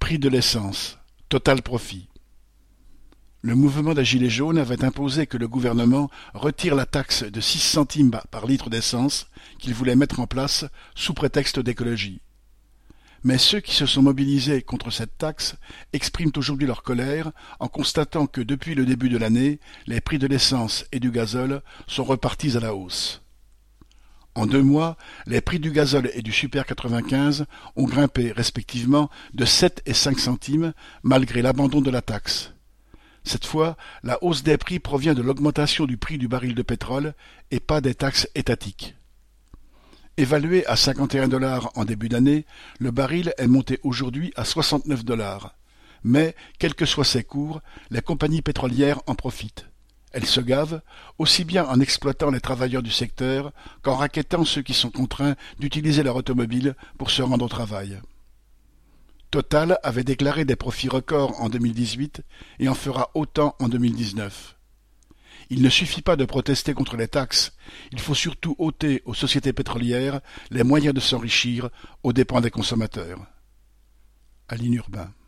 Prix de l'essence. Total profit. Le mouvement des Gilets jaunes avait imposé que le gouvernement retire la taxe de 6 centimes par litre d'essence qu'il voulait mettre en place sous prétexte d'écologie. Mais ceux qui se sont mobilisés contre cette taxe expriment aujourd'hui leur colère en constatant que depuis le début de l'année, les prix de l'essence et du gazole sont repartis à la hausse. En 2 mois, les prix du gazole et du Super 95 ont grimpé respectivement de 7 et 5 centimes malgré l'abandon de la taxe. Cette fois, la hausse des prix provient de l'augmentation du prix du baril de pétrole et pas des taxes étatiques. Évalué à 51 $ en début d'année, le baril est monté aujourd'hui à 69 $. Mais, quels que soient ses cours, les compagnies pétrolières en profitent. Elles se gavent, aussi bien en exploitant les travailleurs du secteur qu'en rackettant ceux qui sont contraints d'utiliser leur automobile pour se rendre au travail. Total avait déclaré des profits records en 2018 et en fera autant en 2019. Il ne suffit pas de protester contre les taxes, il faut surtout ôter aux sociétés pétrolières les moyens de s'enrichir aux dépens des consommateurs. Aline Urbain.